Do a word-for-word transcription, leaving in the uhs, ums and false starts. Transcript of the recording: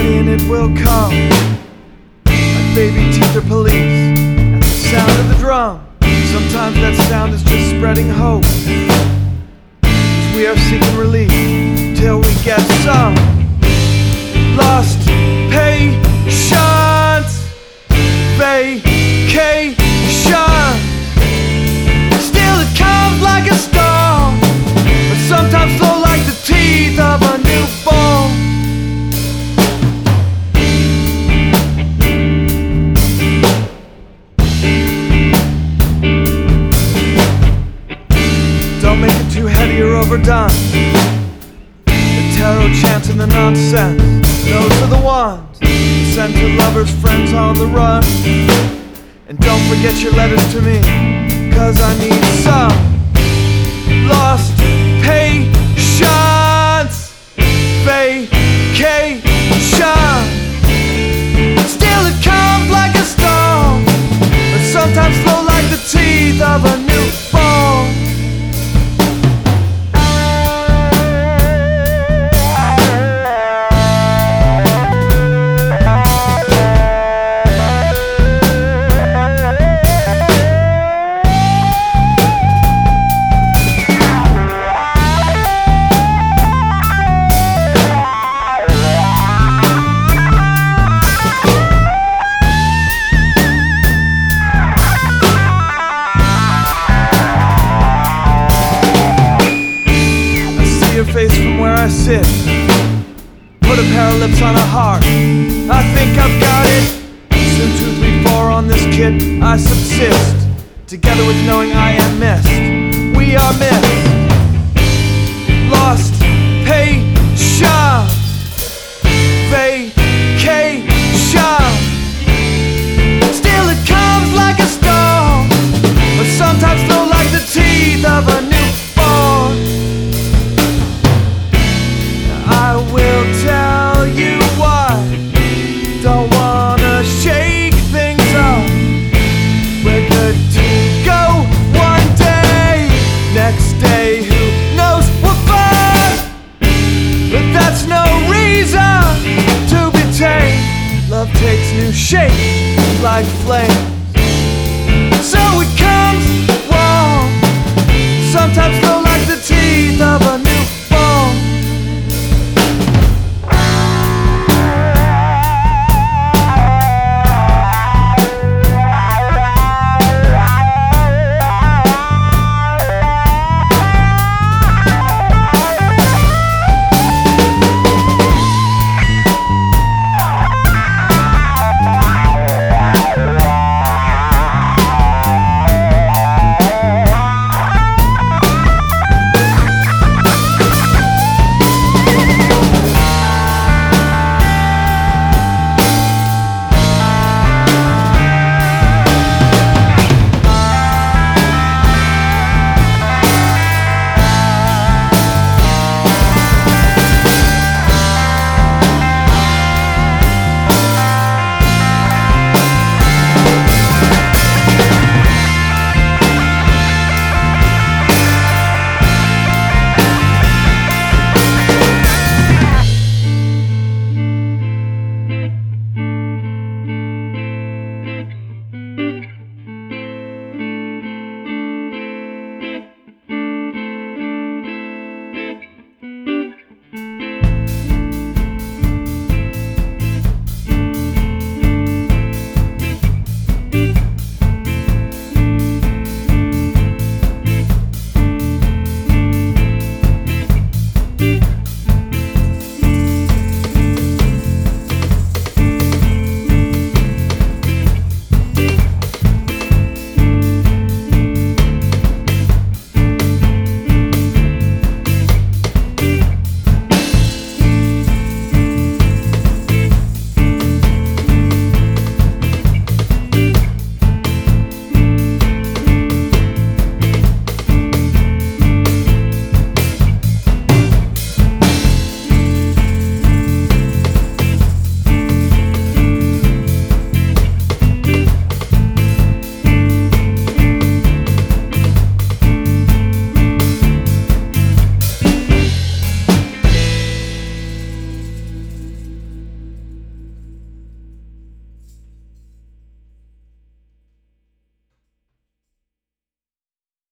ready and it will come, like baby teeth or police at the sound of the drum. Sometimes that sound is just spreading hope, as we are seeking relief till we get some lost patience, vacation. Still it comes like a storm, but sometimes slow like the teeth of a newborn. Don't make it too heavy or overdone. The tarot chants and the nonsense, those are the ones sent to lovers, friends on the run. And don't forget your letters to me, 'cause I need some lost patience, vacation. Still it comes like a storm, but sometimes slow like the teeth of a newborn. Face from where I sit, put a pair of lips on a heart. I think I've got it. Soon two, three, four on this kid I subsist, together with knowing I am missed. We are missed. Lost patience, vacation. Still it comes like a storm, but sometimes slow like the teeth of a newborn. I will tell you why, don't wanna shake things up. We're good to go one day, next day who knows we're fine. But that's no reason to be tame. Love takes new shape like flames, so it comes warm, sometimes slow like the teeth of a